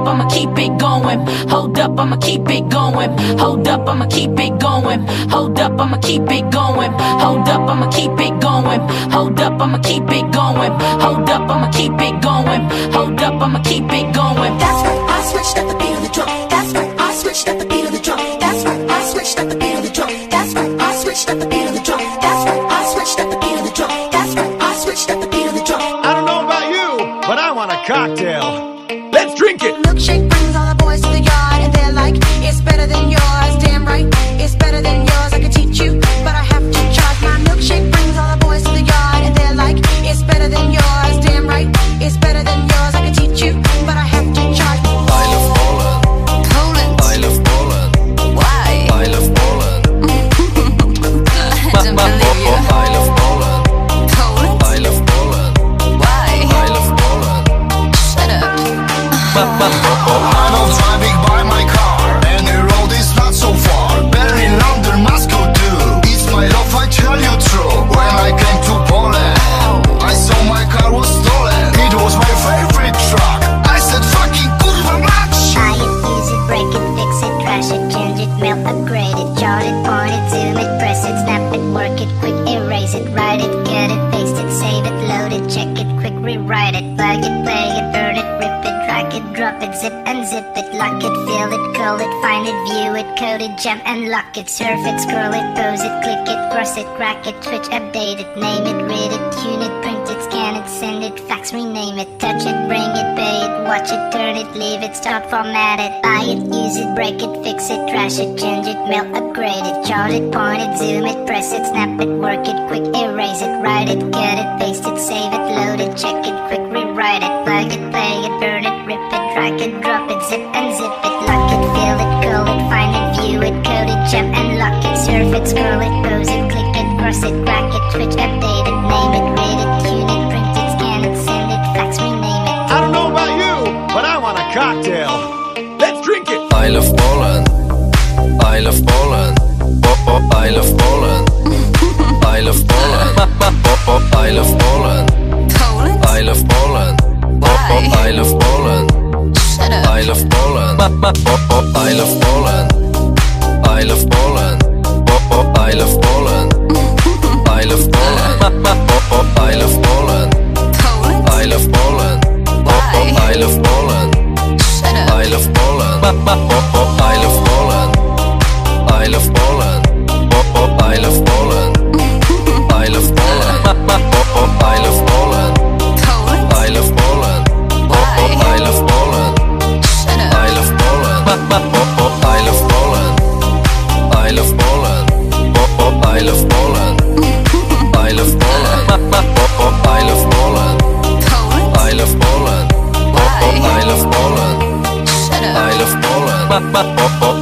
I'ma keep it going. Hold up, I'ma keep it going. Hold up, I'ma keep it going. Hold up, I'ma keep it going. Hold up, I'ma keep it going. Hold up, I'ma keep it going. Hold up, I'ma keep it going. Hold up, I'ma keep it going. That's right, I switched up the beat of the drum. That's right, I switched up the beat of the drum. That's right, I switched up the beat of the drum. That's right, I switched up the beat of the drum. That's right, I switched up the beat of the drum. That's right, I switched up the beat of the drum. I don't know about you, but I want a cocktail. Let's drink it. Milkshake brings all the boys to the yard, and they're like, it's better than yours. Damn right, it's better than yours. I could teach you, but I have to charge. My milkshake brings all the boys to the yard, and they're like, it's better than yours. Damn right, it's better than yours. I could teach you, but I have to charge. I love Poland. Poland. I love Poland. Why? I love Poland. I don't believe you. I love Poland. Poland? I love Poland. Why? I love Poland. Shut up. I'm not driving by my car, and the road is not so far. Berlin, London, Moscow too. It's my love, I tell you true. When I came to Poland, I saw my car was stolen. It was my favorite truck. I said fucking kurwa mać. Buy it, use it, break it, fix it, trash it, change it, melt, upgrade it, chart it, point it, zoom it, press it, snap it, work it, quick erase it, write it, cut it, paste it, save it, load it, check it, quick rewrite it, plug it, play it, burn it, rip it, drag it, drop it, zip unzip it, lock it, fill it, call it, find it, view it, code it, jump and lock it, surf it, scroll it, pose it, click it, cross it, crack it, switch, update it, name it, read it, tune it, print it, scan it, send it, fax, rename it, touch it, bring it, pay it, watch it, turn it, leave it, start, format it, buy it, use it, break it, fix it, trash it, change it, melt, upgrade it, chart it, point it, zoom it, press it, snap it, work it, quick erase it, write it, cut it, paste it, save it, load it, check it, quick rewrite it, plug it, play it, burn it, rip it, drag it, drop it, zip unzip it, lock it, fill it, call it, find it, view it, code it, jump and lock it, surf it, scroll it, pose it, click it, cross it, crack it, switch, update it, name it, read it, tune it, print it, scan it, send it, fax, rename it. I don't know about you, but I want a cocktail. Let's drink it. I love Poland. I love Poland. I love Poland. I love Poland. I love Poland. Poland? I love Poland. Why? I love Poland. Shut up. I love Poland. I love Poland. I love Poland. I love Poland. I love Poland. I love Poland. Poland? I love Poland. Why? I love Poland. Shut up. I love Poland. I love Poland. I love Poland. I love Poland. I love Poland. I love Poland. Poland? I love Poland. Why? I love Poland. Shut up. I love Poland. I love Poland. I love Poland. I love Poland. I love Poland. I love Poland. Poland? I love Poland. Why? I love Poland. Shut up. I love Poland.